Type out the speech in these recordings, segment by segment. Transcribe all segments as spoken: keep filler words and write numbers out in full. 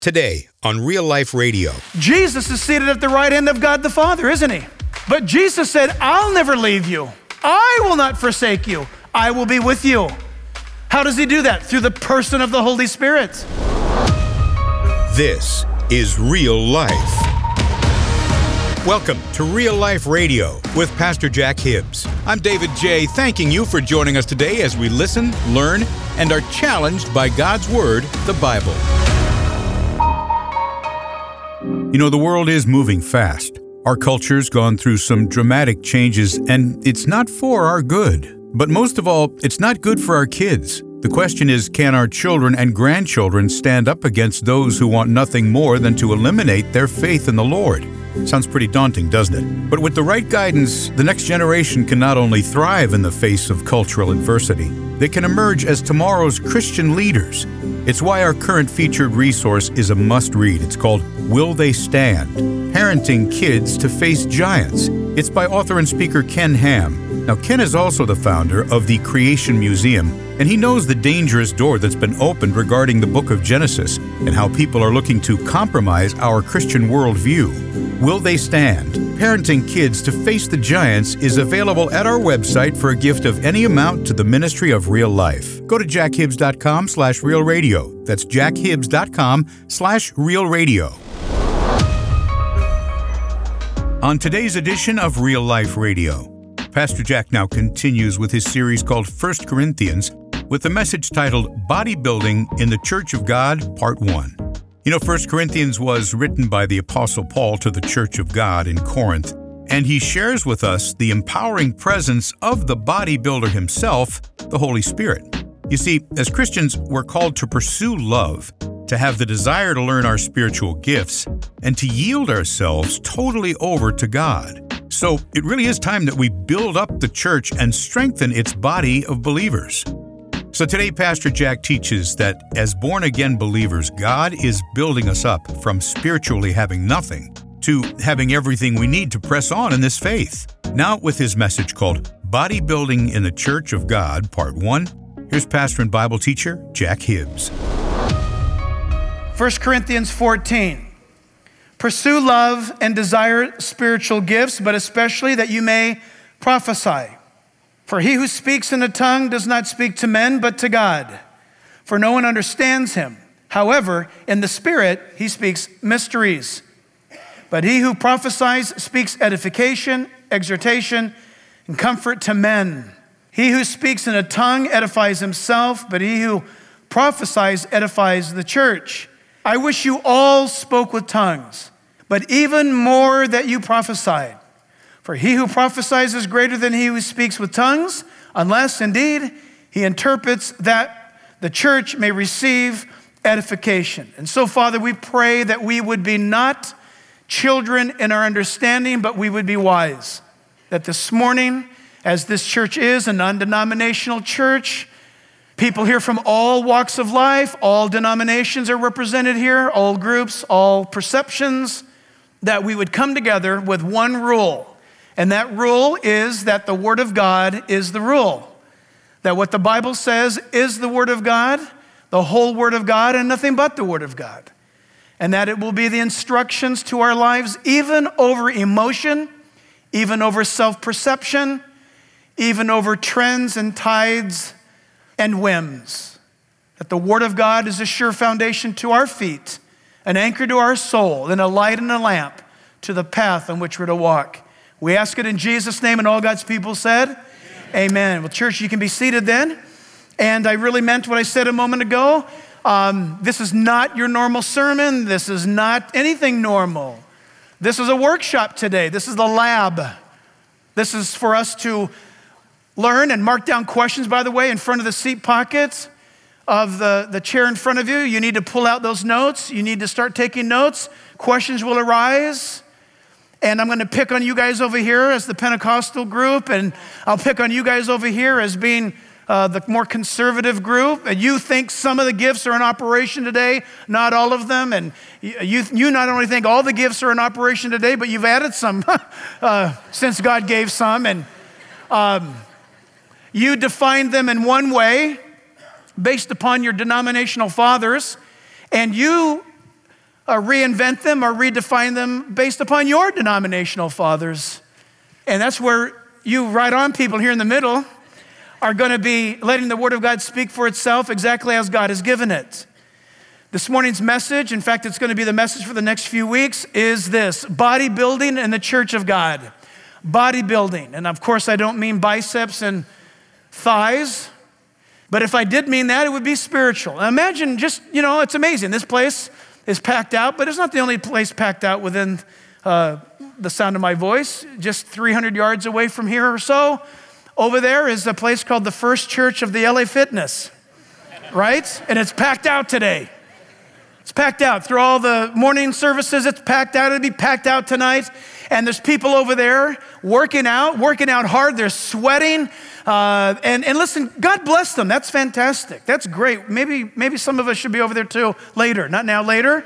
Today on Real Life Radio. Jesus is seated at the right hand of God the Father, isn't he? But Jesus said, I'll never leave you. I will not forsake you. I will be with you. How does he do that? Through the person of the Holy Spirit. This is Real Life. Welcome to Real Life Radio with Pastor Jack Hibbs. I'm David J., thanking you for joining us today as we listen, learn, and are challenged by God's Word, the Bible. You know, the world is moving fast. Our culture's gone through some dramatic changes, and it's not for our good. But most of all, it's not good for our kids. The question is, can our children and grandchildren stand up against those who want nothing more than to eliminate their faith in the Lord? Sounds pretty daunting, doesn't it? But with the right guidance, the next generation can not only thrive in the face of cultural adversity, they can emerge as tomorrow's Christian leaders. It's why our current featured resource is a must-read. It's called Will They Stand? Parenting Kids to Face Giants. It's by author and speaker Ken Ham. Now, Ken is also the founder of the Creation Museum, and he knows the dangerous door that's been opened regarding the book of Genesis and how people are looking to compromise our Christian worldview. Will They Stand? Parenting Kids to Face the Giants is available at our website for a gift of any amount to the Ministry of Real Life. Go to jackhibbs.com slash real radio. That's jackhibbs.com slash real radio. On today's edition of Real Life Radio, Pastor Jack now continues with his series called First Corinthians with the message titled Bodybuilding in the Church of God, Part one. You know, First Corinthians was written by the Apostle Paul to the Church of God in Corinth, and he shares with us the empowering presence of the bodybuilder himself, the Holy Spirit. You see, as Christians, we're called to pursue love, to have the desire to learn our spiritual gifts, and to yield ourselves totally over to God. So it really is time that we build up the church and strengthen its body of believers. So today, Pastor Jack teaches that as born-again believers, God is building us up from spiritually having nothing to having everything we need to press on in this faith. Now with his message called Bodybuilding in the Church of God, Part one, here's pastor and Bible teacher Jack Hibbs. First Corinthians fourteen. Pursue love and desire spiritual gifts, but especially that you may prophesy. For he who speaks in a tongue does not speak to men, but to God. For no one understands him. However, in the Spirit, he speaks mysteries. But he who prophesies speaks edification, exhortation, and comfort to men. He who speaks in a tongue edifies himself, but he who prophesies edifies the church. I wish you all spoke with tongues, but even more that you prophesied. For he who prophesies is greater than he who speaks with tongues, unless indeed he interprets, that the church may receive edification. And so, Father, we pray that we would be not children in our understanding, but we would be wise. That this morning, as this church is a non-denominational church, people here from all walks of life, all denominations are represented here, all groups, all perceptions, that we would come together with one rule. And that rule is that the Word of God is the rule. That what the Bible says is the Word of God, the whole Word of God, and nothing but the Word of God. And that it will be the instructions to our lives, even over emotion, even over self-perception, even over trends and tides and whims. That the Word of God is a sure foundation to our feet, an anchor to our soul, and a light and a lamp to the path on which we're to walk. We ask it in Jesus' name, and all God's people said, Amen. Amen. Well, church, you can be seated then. And I really meant what I said a moment ago. Um, this is not your normal sermon. This is not anything normal. This is a workshop today. This is the lab. This is for us to learn and mark down questions, by the way, in front of the seat pockets of the, the chair in front of you. You need to pull out those notes. You need to start taking notes. Questions will arise. And I'm going to pick on you guys over here as the Pentecostal group, and I'll pick on you guys over here as being uh, the more conservative group. And you think some of the gifts are in operation today, not all of them. And you, you not only think all the gifts are in operation today, but you've added some uh, since God gave some. And um, you define them in one way based upon your denominational fathers, and you uh, reinvent them or redefine them based upon your denominational fathers. And that's where you right on people here in the middle are going to be letting the Word of God speak for itself exactly as God has given it. This morning's message, in fact, it's going to be the message for the next few weeks, is this: bodybuilding in the church of God. Bodybuilding. And of course, I don't mean biceps and thighs, but if I did mean that, it would be spiritual. Now imagine just, you know, it's amazing. This place is packed out, but it's not the only place packed out within uh, the sound of my voice. Just three hundred yards away from here or so, over there is a place called the First Church of the L A Fitness, right? And it's packed out today. It's packed out. Through all the morning services, it's packed out. It'll be packed out tonight. And there's people over there working out, working out hard. They're sweating. Uh, and, and listen, God bless them. That's fantastic. That's great. Maybe, maybe some of us should be over there too later. Not now, later.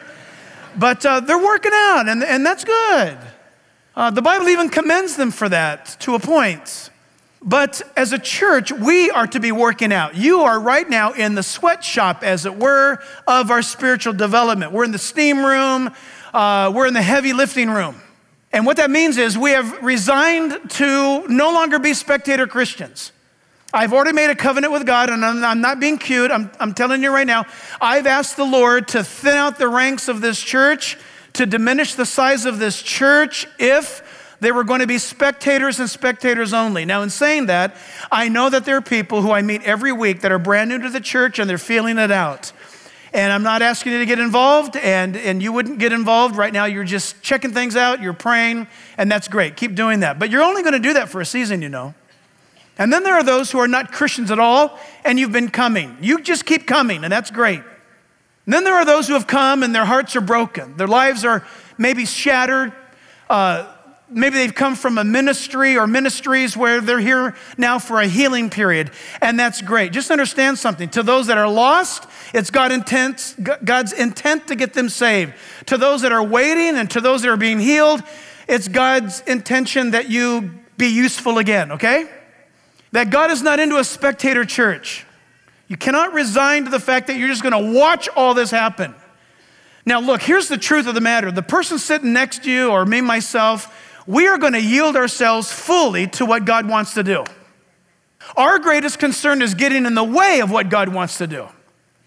But uh, they're working out, and, and that's good. Uh, the Bible even commends them for that to a point. But as a church, we are to be working out. You are right now in the sweatshop, as it were, of our spiritual development. We're in the steam room. Uh, we're in the heavy lifting room. And what that means is we have resigned to no longer be spectator Christians. I've already made a covenant with God, and I'm, I'm not being cute. I'm, I'm telling you right now, I've asked the Lord to thin out the ranks of this church, to diminish the size of this church if they were going to be spectators and spectators only. Now, in saying that, I know that there are people who I meet every week that are brand new to the church and they're feeling it out. And I'm not asking you to get involved, and, and you wouldn't get involved right now. You're just checking things out, you're praying, and that's great. Keep doing that. But you're only going to do that for a season, you know. And then there are those who are not Christians at all, and you've been coming. You just keep coming, and that's great. And then there are those who have come, and their hearts are broken. Their lives are maybe shattered. Uh, maybe they've come from a ministry or ministries where they're here now for a healing period, and that's great. Just understand something. To those that are lost, it's God intent, God's intent to get them saved. To those that are waiting and to those that are being healed, it's God's intention that you be useful again, okay? That God is not into a spectator church. You cannot resign to the fact that you're just going to watch all this happen. Now, look, here's the truth of the matter. The person sitting next to you or me, myself, we are going to yield ourselves fully to what God wants to do. Our greatest concern is getting in the way of what God wants to do.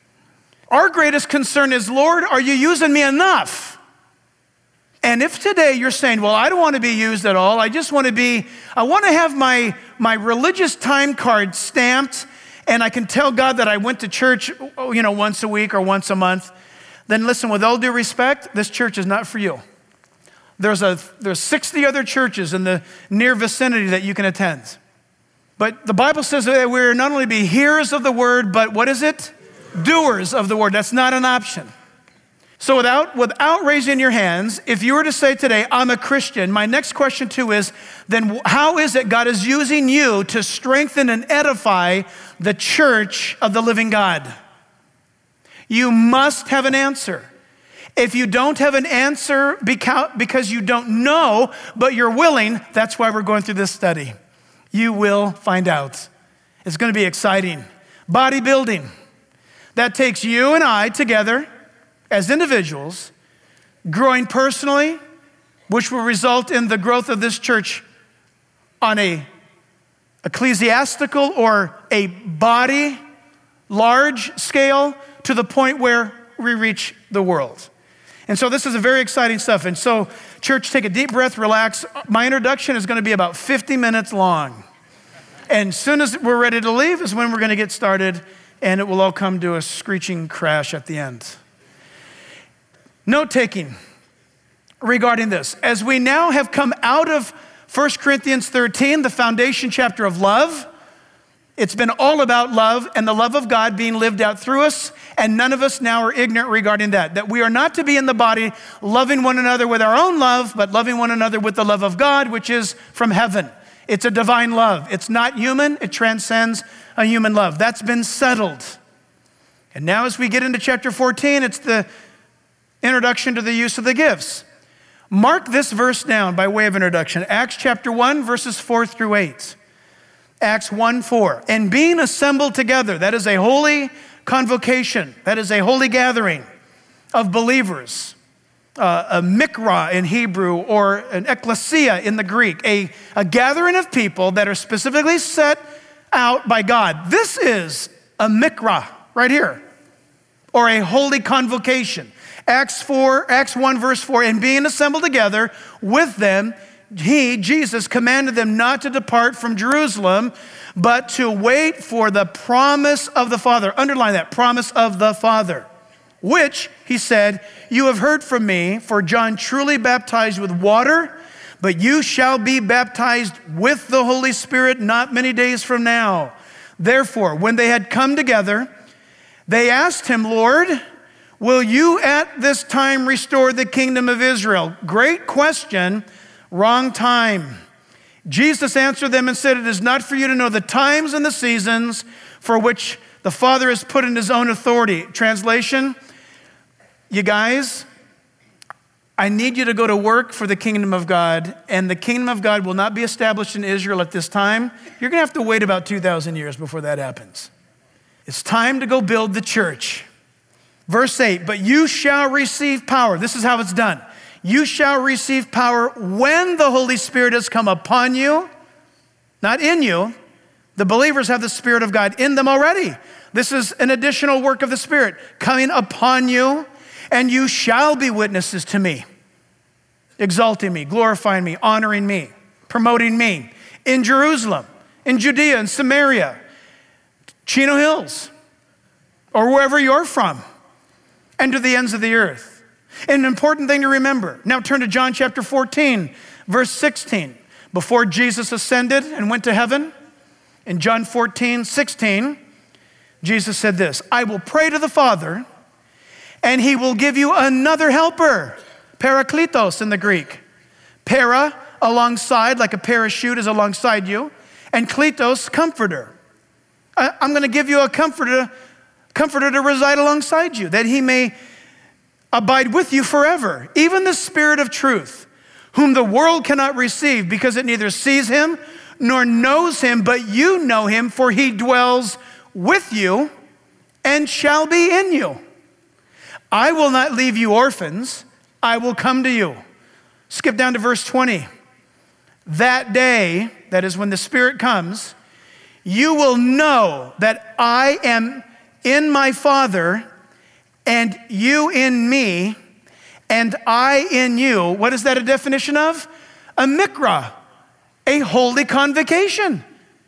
Our greatest concern is, Lord, are you using me enough? And if today you're saying, well, I don't want to be used at all. I just want to be, I want to have my, my religious time card stamped, and I can tell God that I went to church, you know, once a week or once a month. Then listen, with all due respect, this church is not for you. There's a there's sixty other churches in the near vicinity that you can attend. But the Bible says that we're not only be hearers of the word, but what is it? Doers of the word. That's not an option. So without, without raising your hands, if you were to say today, I'm a Christian, my next question too is, then how is it God is using you to strengthen and edify the church of the living God? You must have an answer. If you don't have an answer because you don't know, but you're willing, that's why we're going through this study. You will find out. It's going to be exciting. Bodybuilding. That takes you and I together as individuals, growing personally, which will result in the growth of this church on a ecclesiastical or a body, large scale, to the point where we reach the world. And so this is a very exciting stuff. And so, church, take a deep breath, relax. My introduction is going to be about fifty minutes long. And as soon as we're ready to leave is when we're going to get started, and it will all come to a screeching crash at the end. Note taking regarding this. As we now have come out of First Corinthians thirteen, the foundation chapter of love, it's been all about love and the love of God being lived out through us, and none of us now are ignorant regarding that. That we are not to be in the body loving one another with our own love, but loving one another with the love of God, which is from heaven. It's a divine love. It's not human. It transcends a human love. That's been settled. And now as we get into chapter fourteen, it's the introduction to the use of the gifts. Mark this verse down by way of introduction. Acts chapter one, verses four through eight. Acts one, four. And being assembled together, that is a holy convocation. That is a holy gathering of believers. uh, a mikra in Hebrew, or an ecclesia in the Greek, a, a gathering of people that are specifically set out by God. This is a mikra right here, or a holy convocation. Acts four, Acts one verse four, and being assembled together with them, he, Jesus, commanded them not to depart from Jerusalem, but to wait for the promise of the Father. Underline that, promise of the Father, which, he said, you have heard from me, for John truly baptized with water, but you shall be baptized with the Holy Spirit not many days from now. Therefore, when they had come together, they asked him, Lord, will you at this time restore the kingdom of Israel? Great question, wrong time. Jesus answered them and said, it is not for you to know the times and the seasons for which the Father has put in his own authority. Translation, you guys, I need you to go to work for the kingdom of God, and the kingdom of God will not be established in Israel at this time. You're gonna have to wait about two thousand years before that happens. It's time to go build the church. Verse eight, but you shall receive power. This is how it's done. You shall receive power when the Holy Spirit has come upon you, not in you. The believers have the Spirit of God in them already. This is an additional work of the Spirit coming upon you, and you shall be witnesses to me, exalting me, glorifying me, honoring me, promoting me in Jerusalem, in Judea and Samaria, Chino Hills, or wherever you're from, and to the ends of the earth. An important thing to remember. Now turn to John chapter fourteen, verse sixteen. Before Jesus ascended and went to heaven, in John fourteen, sixteen, Jesus said this, I will pray to the Father, and he will give you another helper, parakletos in the Greek. Para, alongside, like a parachute is alongside you, and kletos, comforter. I, I'm gonna give you a comforter, comforter to reside alongside you, that he may abide with you forever. Even the Spirit of truth, whom the world cannot receive because it neither sees him nor knows him, but you know him, for he dwells with you and shall be in you. I will not leave you orphans. I will come to you. Skip down to verse twenty. That day, that is when the Spirit comes, you will know that I am in my Father, and you in me, and I in you. What is that a definition of? A mikra, a holy convocation,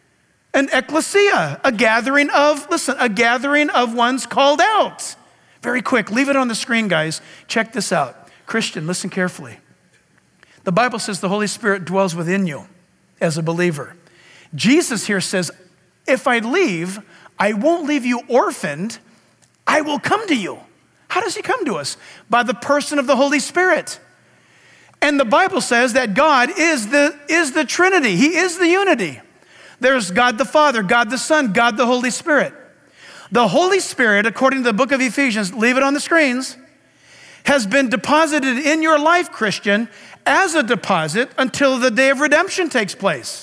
an ecclesia, a gathering of, listen, a gathering of ones called out. Very quick, leave it on the screen, guys. Check this out. Christian, listen carefully. The Bible says the Holy Spirit dwells within you as a believer. Jesus here says, if I leave, I won't leave you orphaned. I will come to you. How does he come to us? By the person of the Holy Spirit. And the Bible says that God is the, is the Trinity. He is the unity. There's God the Father, God the Son, God the Holy Spirit. The Holy Spirit, according to the book of Ephesians, leave it on the screens, has been deposited in your life, Christian, as a deposit until the day of redemption takes place.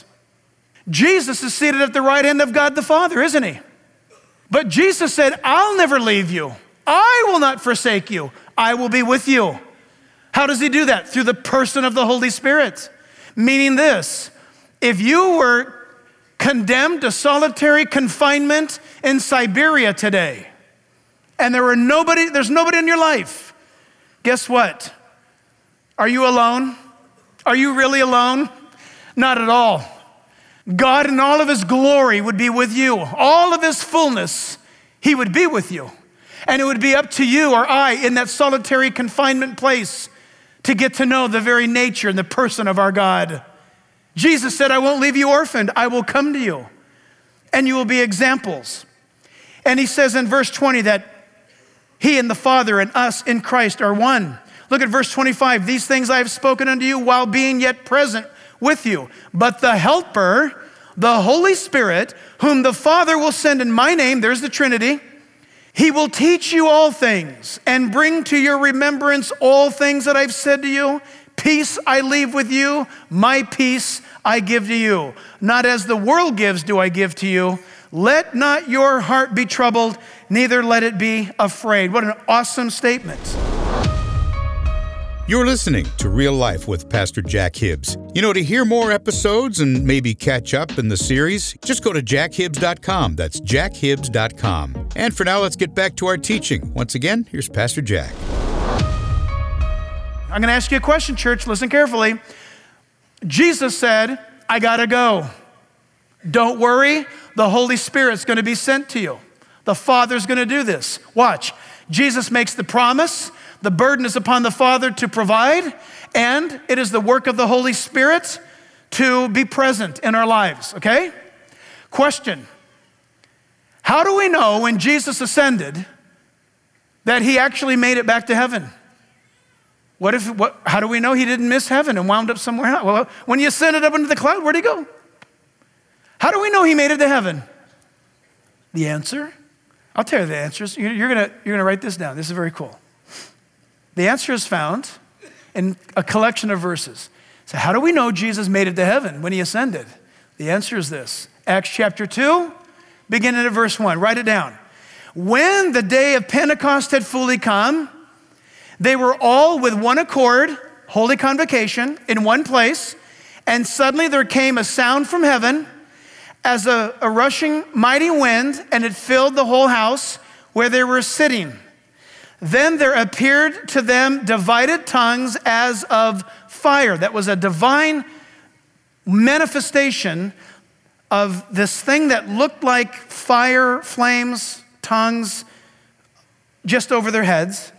Jesus is seated at the right hand of God the Father, isn't he? But Jesus said, I'll never leave you. I will not forsake you. I will be with you. How does he do that? Through the person of the Holy Spirit. Meaning this, if you were condemned to solitary confinement in Siberia today, and there were nobody, there's nobody in your life, guess what? Are you alone? Are you really alone? Not at all. God in all of his glory would be with you. All of his fullness, he would be with you. And it would be up to you or I in that solitary confinement place to get to know the very nature and the person of our God. Jesus said, I won't leave you orphaned. I will come to you, and you will be examples. And he says in verse twenty that he and the Father and us in Christ are one. Look at verse twenty-five. These things I have spoken unto you while being yet present with you. But the Helper, the Holy Spirit, whom the Father will send in my name, there's the Trinity, he will teach you all things and bring to your remembrance all things that I've said to you. Peace I leave with you, my peace I give to you. Not as the world gives do I give to you. Let not your heart be troubled, neither let it be afraid. What an awesome statement. You're listening to Real Life with Pastor Jack Hibbs. You know, to hear more episodes and maybe catch up in the series, just go to jack hibbs dot com. That's jack hibbs dot com. And for now, let's get back to our teaching. Once again, here's Pastor Jack. I'm going to ask you a question, church. Listen carefully. Jesus said, I got to go. Don't worry. The Holy Spirit's going to be sent to you. The Father's going to do this. Watch. Jesus makes the promise. The burden is upon the Father to provide, and it is the work of the Holy Spirit to be present in our lives, okay? Question. How do we know when Jesus ascended that he actually made it back to heaven? What if, what, how do we know he didn't miss heaven and wound up somewhere else? Well, when he ascended up into the cloud, where'd he go? How do we know he made it to heaven? The answer? I'll tell you the answers. You're, you're gonna, you're gonna write this down. This is very cool. The answer is found in a collection of verses. So how do we know Jesus made it to heaven when he ascended? The answer is this. Acts chapter two, beginning at verse one. Write it down. When the day of Pentecost had fully come, they were all with one accord, holy convocation, in one place, and suddenly there came a sound from heaven as a, a rushing mighty wind, and it filled the whole house where they were sitting. Then there appeared to them divided tongues as of fire. That was a divine manifestation of this thing that looked like fire, flames, tongues, just over their heads.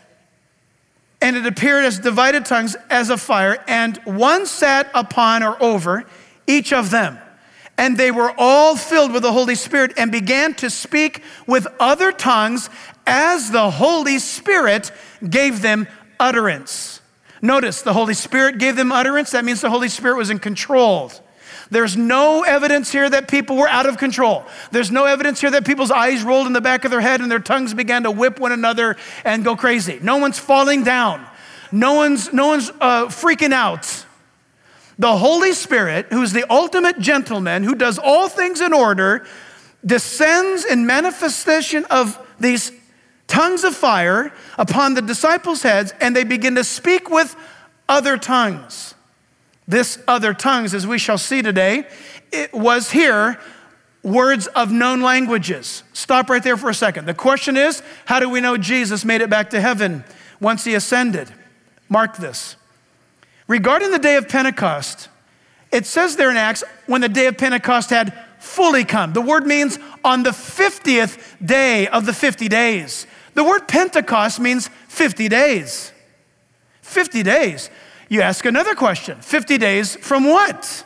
And it appeared as divided tongues as of fire, and one sat upon or over each of them. And they were all filled with the Holy Spirit and began to speak with other tongues as the Holy Spirit gave them utterance. Notice, the Holy Spirit gave them utterance. That means the Holy Spirit was in control. There's no evidence here that people were out of control. There's no evidence here that people's eyes rolled in the back of their head and their tongues began to whip one another and go crazy. No one's falling down. No one's, no one's uh, freaking out. The Holy Spirit, who's the ultimate gentleman, who does all things in order, descends in manifestation of these tongues of fire upon the disciples' heads, and they begin to speak with other tongues. This other tongues, as we shall see today, it was here words of known languages. Stop right there for a second. The question is, how do we know Jesus made it back to heaven once he ascended? Mark this. Regarding the day of Pentecost, it says there in Acts, when the day of Pentecost had fully come. The word means on the fiftieth day of the fifty days. The word Pentecost means fifty days. fifty days. You ask another question. fifty days from what?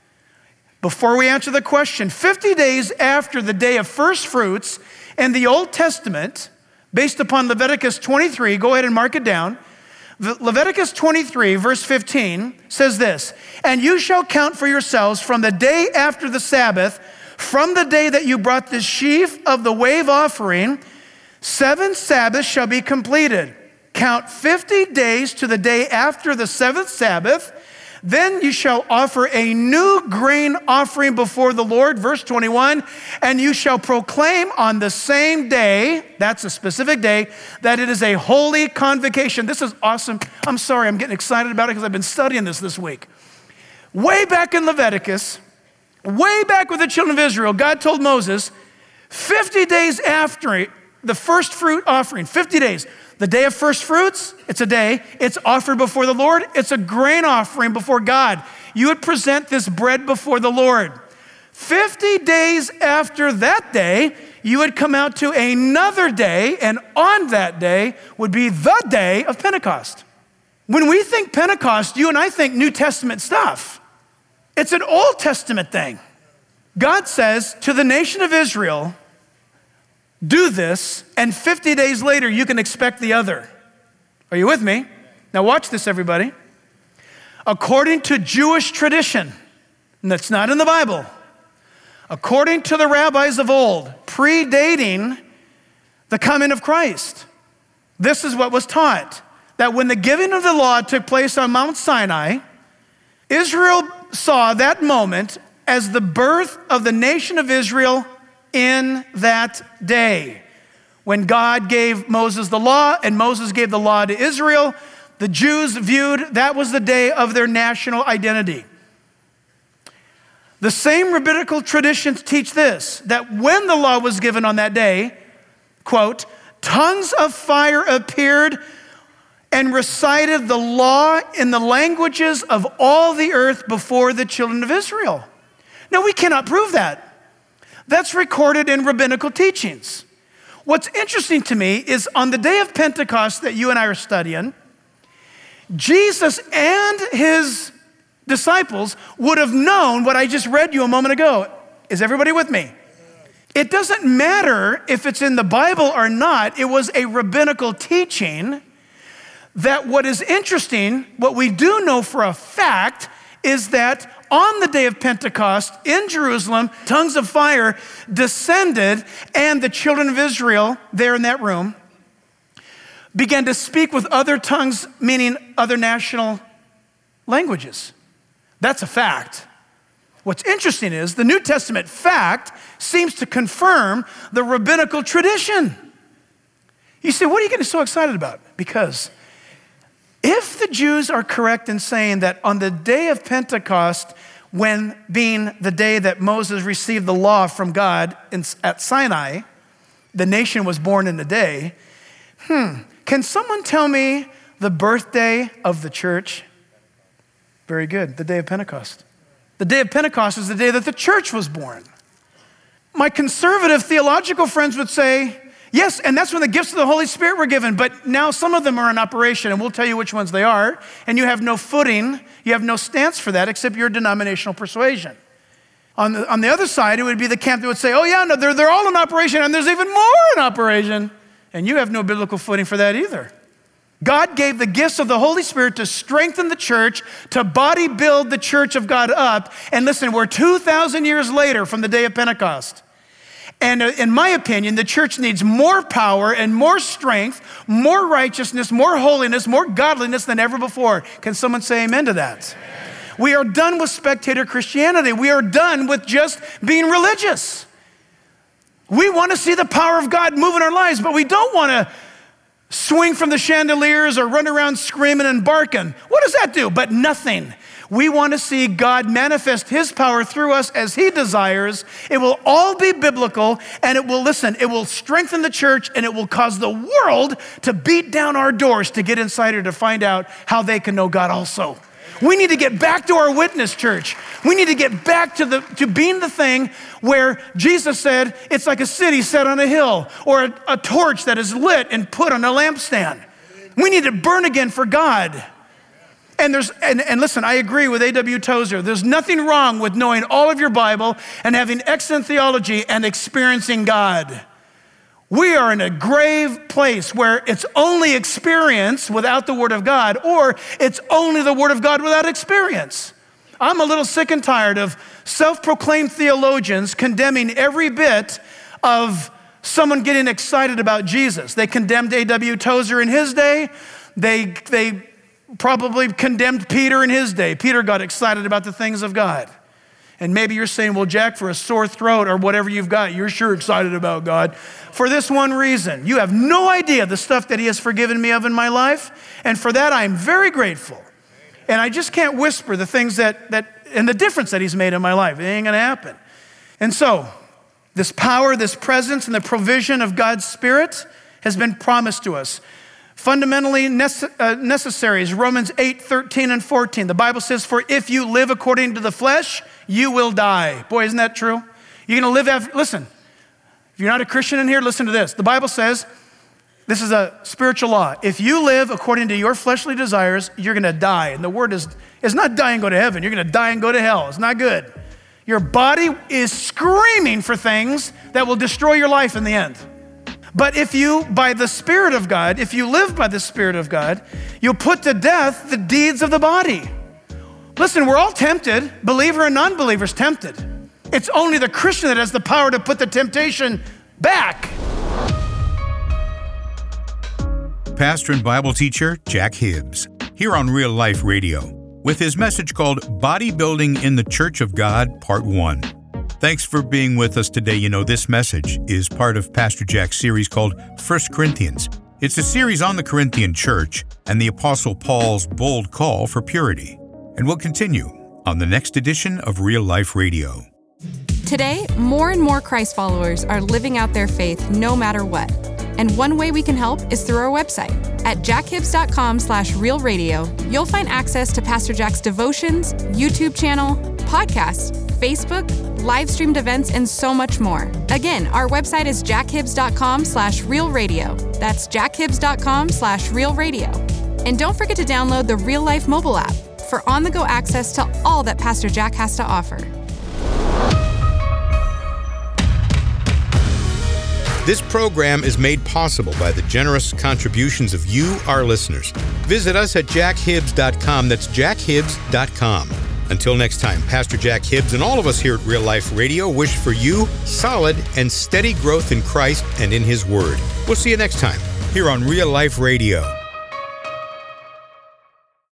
Before we answer the question, fifty days after the day of first fruits in the Old Testament, based upon Leviticus twenty-three, go ahead and mark it down. Leviticus twenty-three, verse fifteen says this, and you shall count for yourselves from the day after the Sabbath, from the day that you brought the sheaf of the wave offering, seven Sabbaths shall be completed. Count fifty days to the day after the seventh Sabbath. Then you shall offer a new grain offering before the Lord, verse twenty-one, and you shall proclaim on the same day, that's a specific day, that it is a holy convocation. This is awesome. I'm sorry, I'm getting excited about it because I've been studying this this week. Way back in Leviticus, way back with the children of Israel, God told Moses, fifty days after the first fruit offering, fifty days, the day of first fruits, it's a day. It's offered before the Lord. It's a grain offering before God. You would present this bread before the Lord. fifty days after that day, you would come out to another day, and on that day would be the day of Pentecost. When we think Pentecost, you and I think New Testament stuff. It's an Old Testament thing. God says to the nation of Israel, do this, and fifty days later, you can expect the other. Are you with me? Now watch this, everybody. According to Jewish tradition, and that's not in the Bible, according to the rabbis of old, predating the coming of Christ, this is what was taught, that when the giving of the law took place on Mount Sinai, Israel saw that moment as the birth of the nation of Israel in that day. When God gave Moses the law and Moses gave the law to Israel, The Jews viewed that was the day of their national identity. The same rabbinical traditions teach this, that when the law was given on that day, quote, tongues of fire appeared and recited the law in the languages of all the earth before the children of Israel. Now, we cannot prove that. That's recorded in rabbinical teachings. What's interesting to me is on the day of Pentecost that you and I are studying, Jesus and his disciples would have known what I just read you a moment ago. Is everybody with me? It doesn't matter if it's in the Bible or not. It was a rabbinical teaching that what is interesting, what we do know for a fact, is that on the day of Pentecost in Jerusalem, tongues of fire descended, and the children of Israel there in that room began to speak with other tongues, meaning other national languages. That's a fact. What's interesting is the New Testament fact seems to confirm the rabbinical tradition. You say, what are you getting so excited about? Because if the Jews are correct in saying that on the day of Pentecost, when being the day that Moses received the law from God in, at Sinai, the nation was born in a day, hmm, can someone tell me the birthday of the church? Very good, the day of Pentecost. The day of Pentecost is the day that the church was born. My conservative theological friends would say, yes, and that's when the gifts of the Holy Spirit were given, but now some of them are in operation, and we'll tell you which ones they are, and you have no footing, you have no stance for that except your denominational persuasion. On the, on the other side, it would be the camp that would say, oh yeah, no, they're, they're all in operation, and there's even more in operation, and you have no biblical footing for that either. God gave the gifts of the Holy Spirit to strengthen the church, to body build the church of God up, and listen, we're two thousand years later from the day of Pentecost. And in my opinion, the church needs more power and more strength, more righteousness, more holiness, more godliness than ever before. Can someone say amen to that? Amen. We are done with spectator Christianity. We are done with just being religious. We want to see the power of God move in our lives, but we don't want to swing from the chandeliers or run around screaming and barking. What does that do? But nothing. We want to see God manifest his power through us as he desires. It will all be biblical, and it will, listen, it will strengthen the church, and it will cause the world to beat down our doors to get inside here to find out how they can know God also. We need to get back to our witness, church. We need to get back to the to being the thing where Jesus said it's like a city set on a hill, or a, a torch that is lit and put on a lampstand. We need to burn again for God. And there's and, and listen, I agree with A W Tozer. There's nothing wrong with knowing all of your Bible and having excellent theology and experiencing God. We are in a grave place where it's only experience without the Word of God, or it's only the Word of God without experience. I'm a little sick and tired of self-proclaimed theologians condemning every bit of someone getting excited about Jesus. They condemned A W Tozer in his day. They, they probably condemned Peter in his day. Peter got excited about the things of God. And maybe you're saying, well, Jack, for a sore throat or whatever you've got, you're sure excited about God. For this one reason, you have no idea the stuff that he has forgiven me of in my life. And for that, I'm very grateful. And I just can't whisper the things that, that and the difference that he's made in my life. It ain't gonna happen. And so, this power, this presence, and the provision of God's Spirit has been promised to us. Fundamentally nece- uh, necessary is Romans eight, thirteen, and fourteen. The Bible says, for if you live according to the flesh, you will die. Boy, isn't that true? You're gonna live after, listen, if you're not a Christian in here, listen to this. The Bible says, this is a spiritual law. If you live according to your fleshly desires, you're gonna die. And the word is, it's not die and go to heaven. You're gonna die and go to hell. It's not good. Your body is screaming for things that will destroy your life in the end. But if you, by the Spirit of God, if you live by the Spirit of God, you'll put to death the deeds of the body. Listen, we're all tempted, believer and non-believer's tempted. It's only the Christian that has the power to put the temptation back. Pastor and Bible teacher Jack Hibbs, here on Real Life Radio, with his message called Bodybuilding in the Church of God, Part one. Thanks for being with us today. You know, this message is part of Pastor Jack's series called First Corinthians. It's a series on the Corinthian church and the Apostle Paul's bold call for purity. And we'll continue on the next edition of Real Life Radio. Today, more and more Christ followers are living out their faith no matter what. And one way we can help is through our website. At jackhibbs.com slash real radio, you'll find access to Pastor Jack's devotions, YouTube channel, podcasts, Facebook, live streamed events, and so much more. Again, our website is jackhibbs.com slash real radio. That's jackhibbs.com slash real radio. And don't forget to download the Real Life mobile app for on-the-go access to all that Pastor Jack has to offer. This program is made possible by the generous contributions of you, our listeners. Visit us at jack hibbs dot com. That's jack hibbs dot com. Until next time, Pastor Jack Hibbs and all of us here at Real Life Radio wish for you solid and steady growth in Christ and in His Word. We'll see you next time here on Real Life Radio.